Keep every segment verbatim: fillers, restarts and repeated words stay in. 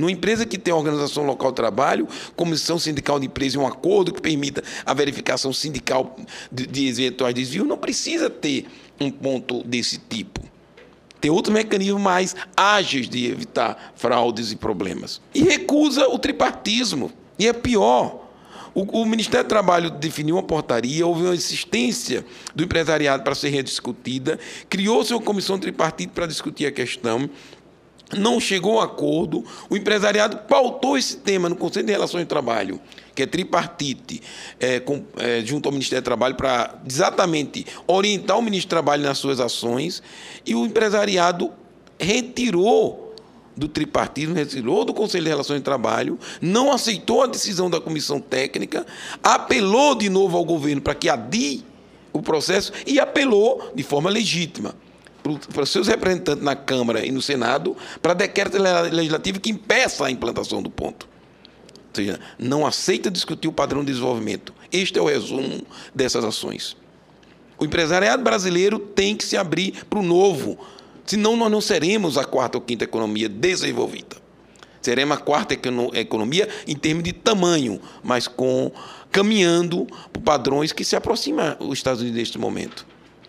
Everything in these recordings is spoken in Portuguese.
Numa empresa que tem organização local de trabalho, comissão sindical de empresa e um acordo que permita a verificação sindical de, de eventuais desvios, não precisa ter um ponto desse tipo. Tem outros mecanismos mais ágeis de evitar fraudes e problemas. E recusa o tripartismo. E é pior. O, o Ministério do Trabalho definiu uma portaria, houve uma insistência do empresariado para ser rediscutida, criou-se uma comissão tripartite para discutir a questão, não chegou a acordo, o empresariado pautou esse tema no Conselho de Relações de Trabalho, que é tripartite, é, com, é, junto ao Ministério do Trabalho, para exatamente orientar o Ministro do Trabalho nas suas ações, e o empresariado retirou do tripartismo, retirou do Conselho de Relações de Trabalho, não aceitou a decisão da comissão técnica, apelou de novo ao governo para que adie o processo e apelou de forma legítima para os seus representantes na Câmara e no Senado para decreto legislativo que impeça a implantação do ponto. Ou seja, não aceita discutir o padrão de desenvolvimento. Este é o resumo dessas ações. O empresariado brasileiro tem que se abrir para o novo, senão nós não seremos a quarta ou quinta economia desenvolvida. Seremos a quarta economia em termos de tamanho, mas com, caminhando por padrões que se aproximam dos Estados Unidos neste momento.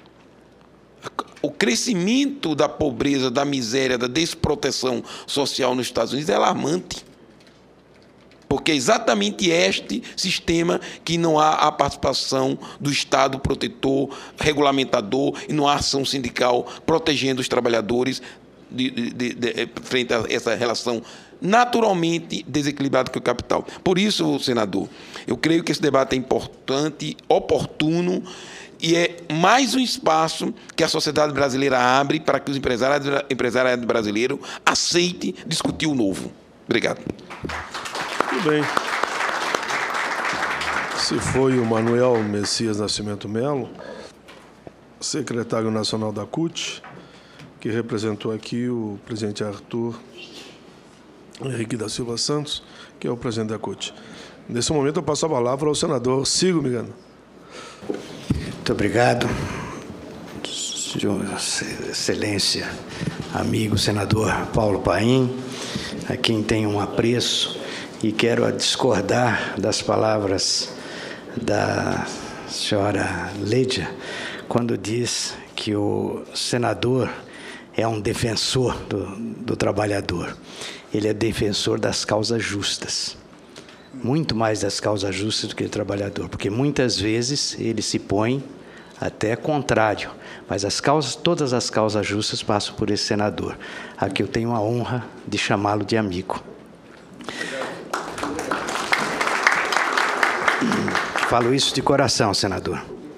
O crescimento da pobreza, da miséria, da desproteção social nos Estados Unidos é alarmante. Porque é exatamente este sistema que não há a participação do Estado protetor, regulamentador, e não há ação sindical protegendo os trabalhadores de, de, de, de, frente a essa relação naturalmente desequilibrada com o capital. Por isso, senador, eu creio que esse debate é importante, oportuno, e é mais um espaço que a sociedade brasileira abre para que os empresários, empresários brasileiros aceitem discutir o novo. Obrigado. Muito bem. Se foi o Manuel Messias Nascimento Melo, secretário nacional da C U T, que representou aqui o presidente Arthur Henrique da Silva Santos, que é o presidente da C U T. Nesse momento, eu passo a palavra ao senador Ciro Miranda. Muito obrigado, Excelência, amigo senador Paulo Paim, a quem tenho um apreço. E quero discordar das palavras da senhora Leidia, quando diz que o senador é um defensor do, do trabalhador. Ele é defensor das causas justas, muito mais das causas justas do que do trabalhador, porque muitas vezes ele se põe até contrário, mas as causas, todas as causas justas passam por esse senador, a que eu tenho a honra de chamá-lo de amigo. Falo isso de coração, senador.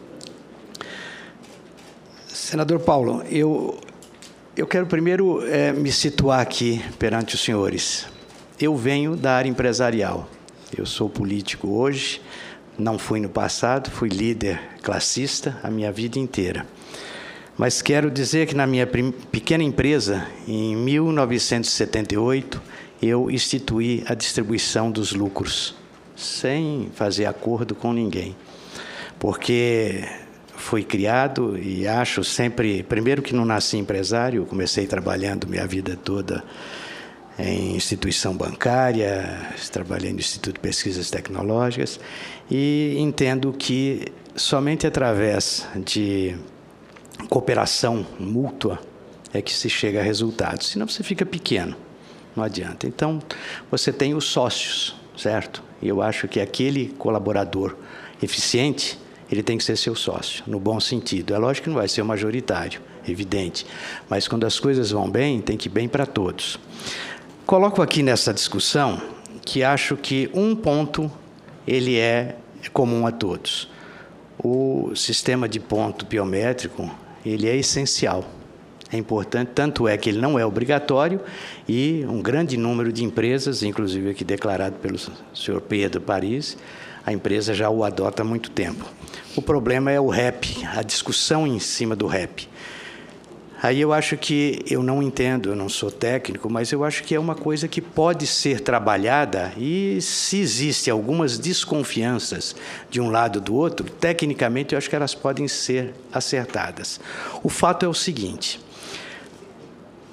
Senador Paulo, eu, eu quero primeiro é, me situar aqui perante os senhores. Eu venho da área empresarial. Eu sou político hoje, não fui no passado, fui líder classista a minha vida inteira. Mas quero dizer que na minha pequena empresa, em mil novecentos e setenta e oito, eu instituí a distribuição dos lucros, sem fazer acordo com ninguém, porque fui criado e acho sempre, primeiro que não nasci empresário, comecei trabalhando minha vida toda em instituição bancária, trabalhei no Instituto de Pesquisas Tecnológicas e entendo que somente através de cooperação mútua é que se chega a resultados, senão você fica pequeno, não adianta. Então, você tem os sócios, certo? E eu acho que aquele colaborador eficiente, ele tem que ser seu sócio, no bom sentido. É lógico que não vai ser o majoritário, evidente, mas quando as coisas vão bem, tem que ir bem para todos. Coloco aqui nessa discussão que acho que um ponto ele é comum a todos. O sistema de ponto biométrico, ele é essencial. É importante, tanto é que ele não é obrigatório e um grande número de empresas, inclusive aqui declarado pelo senhor Pedro Paris, a empresa já o adota há muito tempo. O problema é o R E P, a discussão em cima do R E P. Aí eu acho que, eu não entendo, eu não sou técnico, mas eu acho que é uma coisa que pode ser trabalhada e se existem algumas desconfianças de um lado ou do outro, tecnicamente eu acho que elas podem ser acertadas. O fato é o seguinte,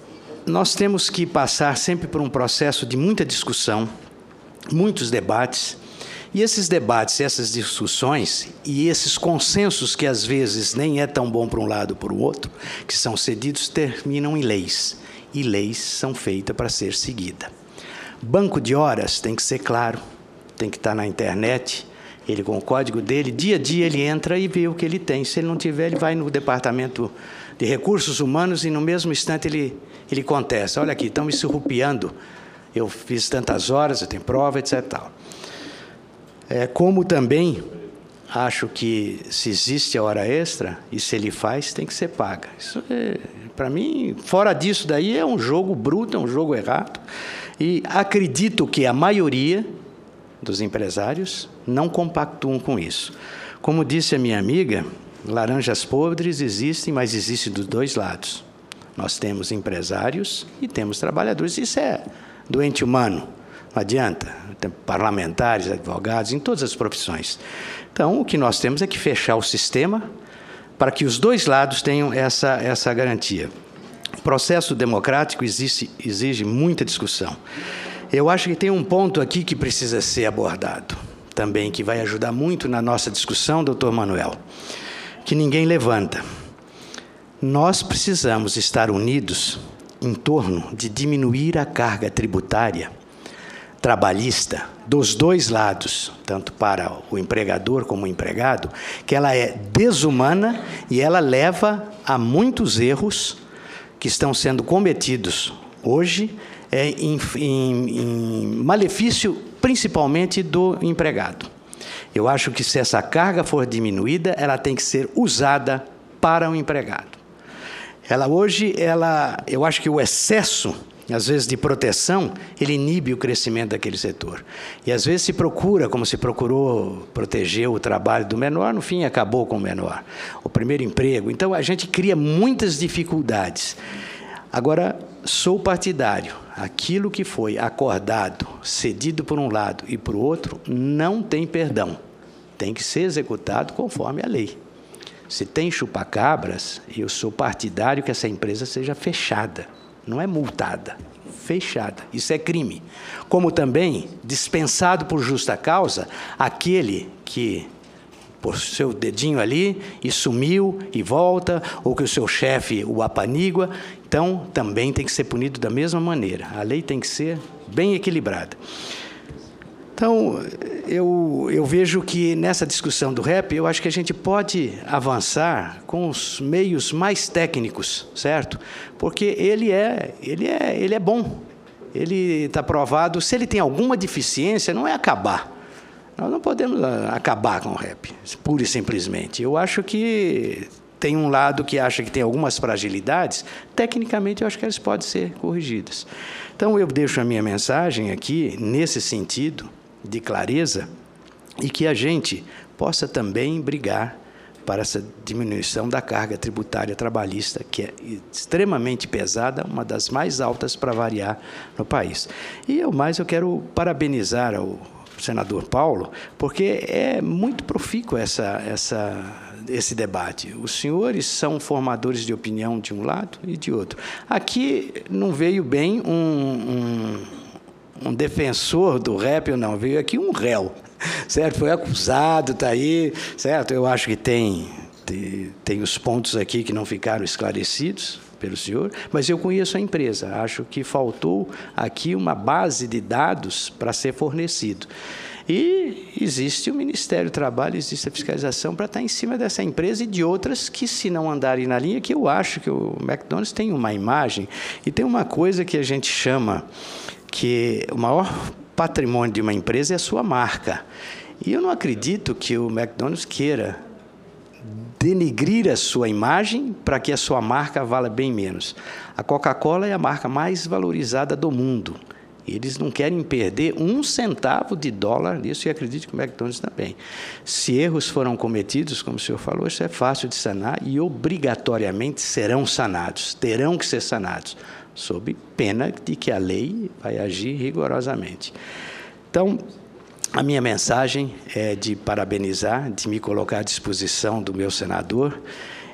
nós temos que passar sempre por um processo de muita discussão, muitos debates, e esses debates, essas discussões e esses consensos que às vezes nem é tão bom para um lado ou para o outro, que são cedidos, terminam em leis. E leis são feitas para ser seguidas. Banco de horas tem que ser claro, tem que estar na internet, ele com o código dele, dia a dia ele entra e vê o que ele tem. Se ele não tiver, ele vai no departamento de recursos humanos e no mesmo instante ele, ele contesta. Olha aqui, estão me surrupiando, eu fiz tantas horas, eu tenho prova, etcétera. Tal. É, como também acho que se existe a hora extra, e se ele faz, tem que ser paga. Isso é, para mim, fora disso daí, é um jogo bruto, é um jogo errado. E acredito que a maioria dos empresários não compactuam com isso. Como disse a minha amiga, laranjas podres existem, mas existem dos dois lados. Nós temos empresários e temos trabalhadores. Isso é doente humano. Não adianta. Tem parlamentares, advogados, em todas as profissões. Então, o que nós temos é que fechar o sistema para que os dois lados tenham essa, essa garantia. O processo democrático existe, exige muita discussão. Eu acho que tem um ponto aqui que precisa ser abordado, também, que vai ajudar muito na nossa discussão, doutor Manuel, que ninguém levanta. Nós precisamos estar unidos em torno de diminuir a carga tributária trabalhista dos dois lados, tanto para o empregador como o empregado, que ela é desumana e ela leva a muitos erros que estão sendo cometidos hoje é, em, em, em malefício principalmente do empregado. Eu acho que se essa carga for diminuída, ela tem que ser usada para o empregado. Ela hoje, ela, eu acho que o excesso às vezes de proteção, ele inibe o crescimento daquele setor. E às vezes se procura, como se procurou proteger o trabalho do menor, no fim acabou com o menor. O primeiro emprego. Então a gente cria muitas dificuldades. Agora, sou partidário. Aquilo que foi acordado, cedido por um lado e por outro, não tem perdão. Tem que ser executado conforme a lei. Se tem chupacabras, eu sou partidário que essa empresa seja fechada. Não é multada, fechada. Isso é crime. Como também, dispensado por justa causa, aquele que pôs seu dedinho ali e sumiu e volta, ou que o seu chefe o apanigua, então também tem que ser punido da mesma maneira. A lei tem que ser bem equilibrada. Então, eu, eu vejo que nessa discussão do rap, eu acho que a gente pode avançar com os meios mais técnicos, certo? Porque ele é, ele é, ele é bom, ele está provado. Se ele tem alguma deficiência, não é acabar. Nós não podemos acabar com o rap, pura e simplesmente. Eu acho que tem um lado que acha que tem algumas fragilidades, tecnicamente eu acho que elas podem ser corrigidas. Então, eu deixo a minha mensagem aqui, nesse sentido, de clareza, e que a gente possa também brigar para essa diminuição da carga tributária trabalhista, que é extremamente pesada, uma das mais altas para variar no país. E, eu mais, eu quero parabenizar o senador Paulo, porque é muito profícuo essa, essa, esse debate. Os senhores são formadores de opinião de um lado e de outro. Aqui não veio bem um... um um defensor do rap, ou não, veio aqui um réu, certo? Foi acusado, está aí, certo? Eu acho que tem, tem, tem os pontos aqui que não ficaram esclarecidos pelo senhor, mas eu conheço a empresa, acho que faltou aqui uma base de dados para ser fornecido. E existe o Ministério do Trabalho, existe a fiscalização para estar em cima dessa empresa e de outras que, se não andarem na linha, que eu acho que o McDonald's tem uma imagem e tem uma coisa que a gente chama que o maior patrimônio de uma empresa é a sua marca. E eu não acredito que o McDonald's queira denegrir a sua imagem para que a sua marca valha bem menos. A Coca-Cola é a marca mais valorizada do mundo. Eles não querem perder um centavo de dólar nisso, e acredito que o McDonald's também. Se erros foram cometidos, como o senhor falou, isso é fácil de sanar e obrigatoriamente serão sanados, terão que ser sanados, sob pena de que a lei vai agir rigorosamente. Então, a minha mensagem é de parabenizar, de me colocar à disposição do meu senador.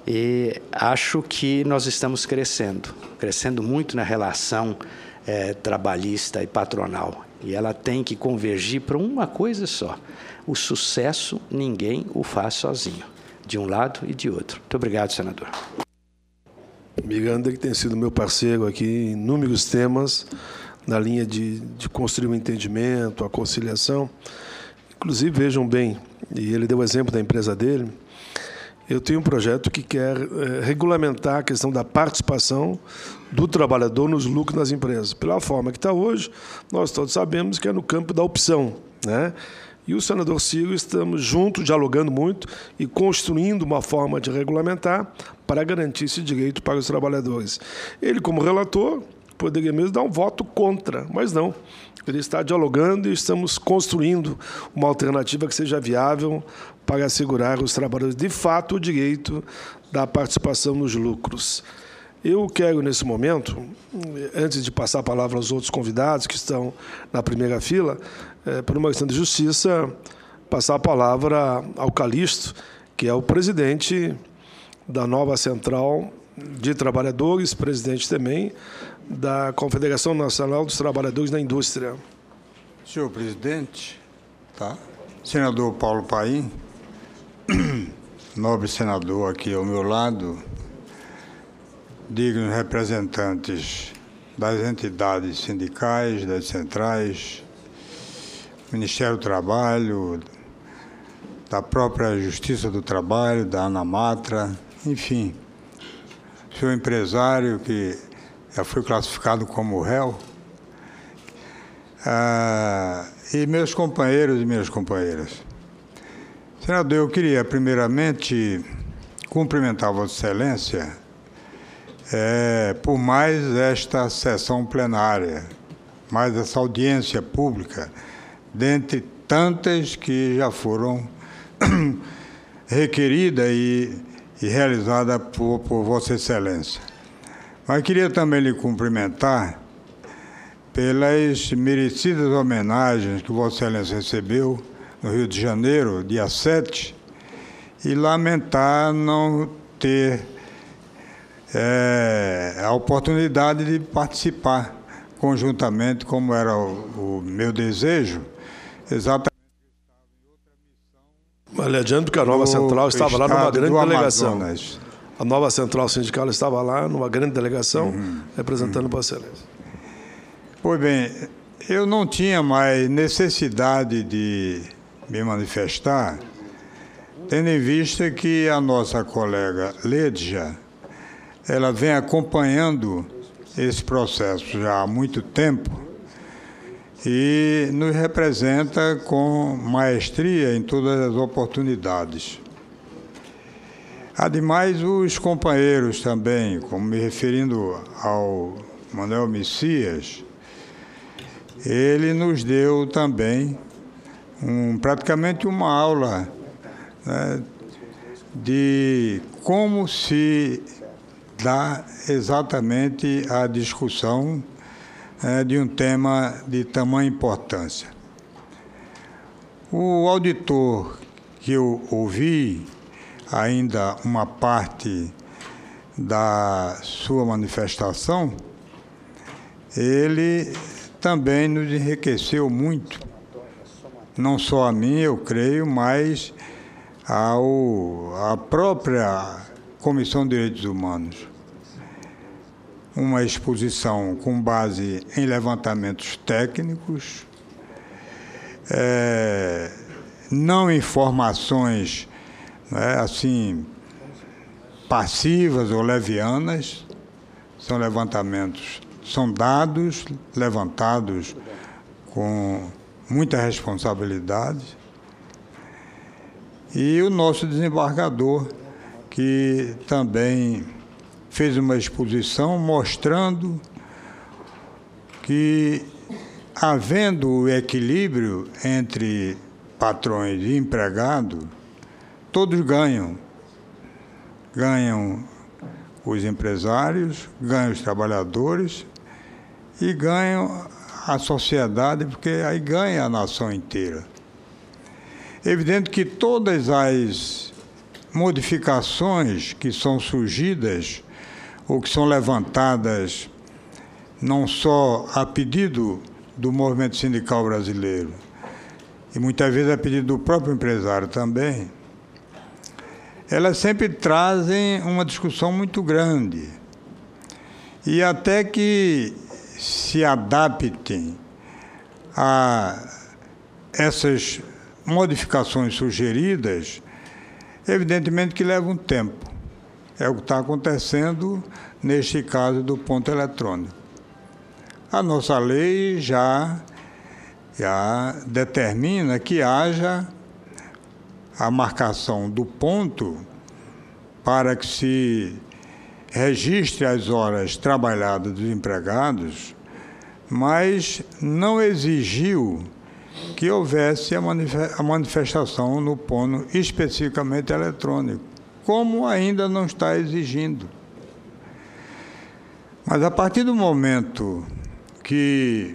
E acho que nós estamos crescendo, crescendo muito na relação é, trabalhista e patronal. E ela tem que convergir para uma coisa só. O sucesso, ninguém o faz sozinho, de um lado e de outro. Muito obrigado, senador. Miranda, que tem sido meu parceiro aqui em inúmeros temas, na linha de, de construir um entendimento, a conciliação. Inclusive, vejam bem, e ele deu o exemplo da empresa dele, eu tenho um projeto que quer é, regulamentar a questão da participação do trabalhador nos lucros das empresas. Pela forma que está hoje, nós todos sabemos que é no campo da opção, né? E o senador Ciro, estamos juntos, dialogando muito e construindo uma forma de regulamentar para garantir esse direito para os trabalhadores. Ele, como relator, poderia mesmo dar um voto contra, mas não. Ele está dialogando e estamos construindo uma alternativa que seja viável para assegurar aos trabalhadores, de fato, o direito da participação nos lucros. Eu quero, nesse momento, antes de passar a palavra aos outros convidados que estão na primeira fila, é, por uma questão de justiça, passar a palavra ao Calixto, que é o presidente da nova Central de Trabalhadores, presidente também da Confederação Nacional dos Trabalhadores da Indústria. Senhor presidente, tá? Senador Paulo Paim, nobre senador aqui ao meu lado, dignos representantes das entidades sindicais, das centrais, Ministério do Trabalho, da própria Justiça do Trabalho, da ANAMATRA, enfim, senhor empresário que já foi classificado como réu, ah, e meus companheiros e minhas companheiras. Senador, eu queria primeiramente cumprimentar Vossa Excelência é, por mais esta sessão plenária, mais essa audiência pública, dentre tantas que já foram requeridas e, e realizadas por, por Vossa Excelência. Mas queria também lhe cumprimentar pelas merecidas homenagens que Vossa Excelência recebeu no Rio de Janeiro, dia sete, e lamentar não ter é, a oportunidade de participar conjuntamente, como era o, o meu desejo, exatamente. Mas lhe adianto que a nova central estava lá numa grande delegação. Amazonas. A nova central sindical estava lá numa grande delegação, uhum. representando uhum. Vossa Excelência. Pois bem, eu não tinha mais necessidade de me manifestar, tendo em vista que a nossa colega Lédia, ela vem acompanhando esse processo já há muito tempo e nos representa com maestria em todas as oportunidades. Ademais, os companheiros também, como me referindo ao Manuel Messias, ele nos deu também um, praticamente uma aula, né, de como se dá exatamente a discussão é, de um tema de tamanha importância. O auditor que eu ouvi, ainda uma parte da sua manifestação, ele também nos enriqueceu muito, não só a mim, eu creio, mas ao, a própria Comissão de Direitos Humanos. Uma exposição com base em levantamentos técnicos, é, não informações, né, assim, passivas ou levianas, são levantamentos, são dados levantados com muita responsabilidade. E o nosso desembargador, que também fez uma exposição mostrando que, havendo o equilíbrio entre patrões e empregados, todos ganham. Ganham os empresários, ganham os trabalhadores e ganham a sociedade, porque aí ganha a nação inteira. É evidente que todas as modificações que são surgidas ou que são levantadas não só a pedido do movimento sindical brasileiro, e muitas vezes a pedido do próprio empresário também, elas sempre trazem uma discussão muito grande. E até que se adaptem a essas modificações sugeridas, evidentemente que leva um tempo. É o que está acontecendo neste caso do ponto eletrônico. A nossa lei já, já determina que haja a marcação do ponto para que se registre as horas trabalhadas dos empregados, mas não exigiu que houvesse a manifestação no ponto especificamente eletrônico, como ainda não está exigindo. Mas a partir do momento que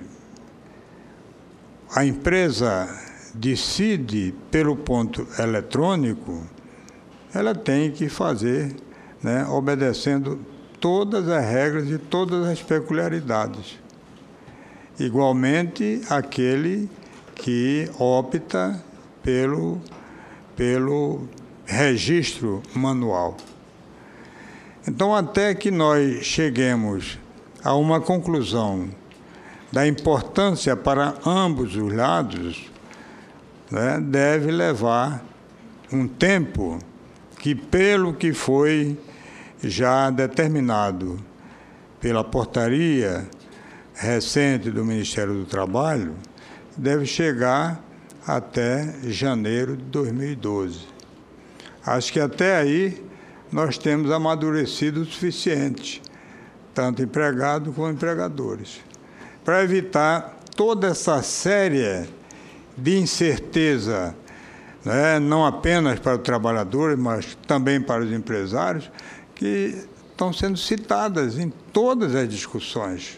a empresa decide pelo ponto eletrônico, ela tem que fazer, né, obedecendo todas as regras e todas as peculiaridades. Igualmente, aquele que opta pelo, pelo registro manual. Então, até que nós cheguemos a uma conclusão da importância para ambos os lados, né, deve levar um tempo que, pelo que foi já determinado pela portaria recente do Ministério do Trabalho, deve chegar até janeiro de dois mil e doze. Acho que até aí nós temos amadurecido o suficiente, tanto empregado como empregadores, para evitar toda essa série de incerteza, né, não apenas para os trabalhadores, mas também para os empresários, que estão sendo citadas em todas as discussões.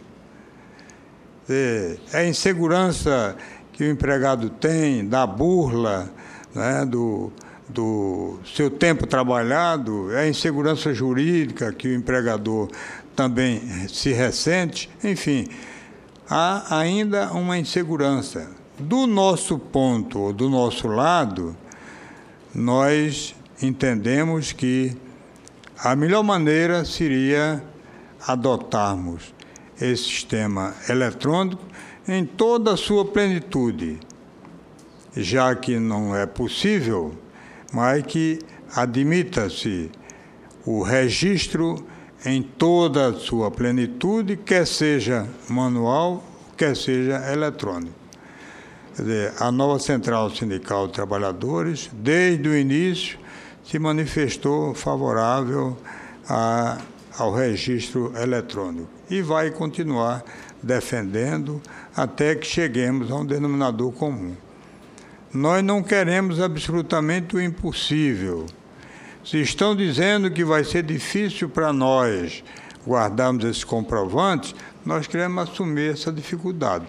É a insegurança que o empregado tem, da burla, né, do, do seu tempo trabalhado, é a insegurança jurídica que o empregador também se ressente, enfim, há ainda uma insegurança. Do nosso ponto, do nosso lado, nós entendemos que a melhor maneira seria adotarmos esse sistema eletrônico em toda a sua plenitude, já que não é possível, mas que admita-se o registro em toda a sua plenitude, quer seja manual, quer seja eletrônico. Quer dizer, a nova Central Sindical de Trabalhadores, desde o início, se manifestou favorável a, ao registro eletrônico e vai continuar defendendo até que cheguemos a um denominador comum. Nós não queremos absolutamente o impossível. Se estão dizendo que vai ser difícil para nós guardarmos esses comprovantes, nós queremos assumir essa dificuldade,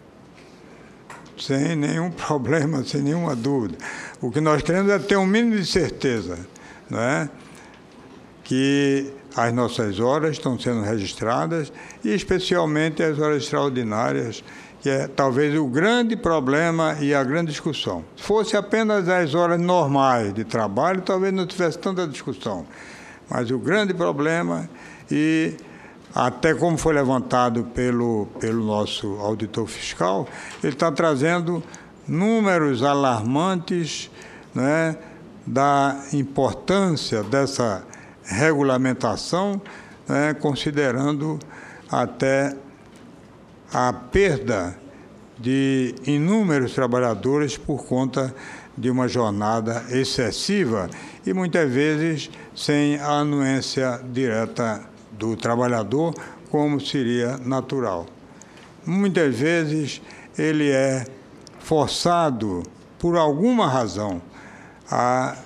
sem nenhum problema, sem nenhuma dúvida. O que nós queremos é ter um mínimo de certeza, não é? Que as nossas horas estão sendo registradas, e especialmente as horas extraordinárias, que é talvez o grande problema e a grande discussão. Se fosse apenas as horas normais de trabalho, talvez não tivesse tanta discussão. Mas o grande problema, e até como foi levantado pelo, pelo nosso auditor fiscal, ele está trazendo números alarmantes, né, da importância dessa regulamentação, né, considerando até a perda de inúmeros trabalhadores por conta de uma jornada excessiva e muitas vezes sem a anuência direta do trabalhador, como seria natural. Muitas vezes ele é forçado, por alguma razão, a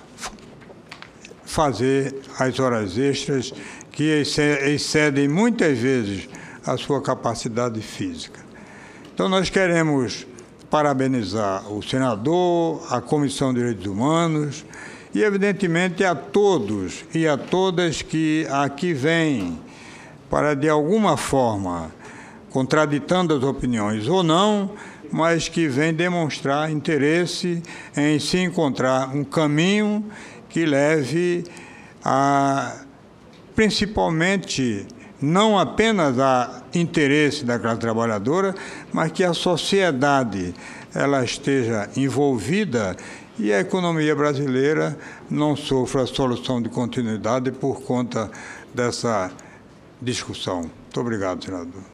fazer as horas extras que excedem muitas vezes a sua capacidade física. Então, nós queremos parabenizar o senador, a Comissão de Direitos Humanos e, evidentemente, a todos e a todas que aqui vêm para, de alguma forma, contraditando as opiniões ou não, mas que vêm demonstrar interesse em se encontrar um caminho que leve a, principalmente, não apenas a interesse da classe trabalhadora, mas que a sociedade ela esteja envolvida e a economia brasileira não sofra solução de continuidade por conta dessa discussão. Muito obrigado, senador.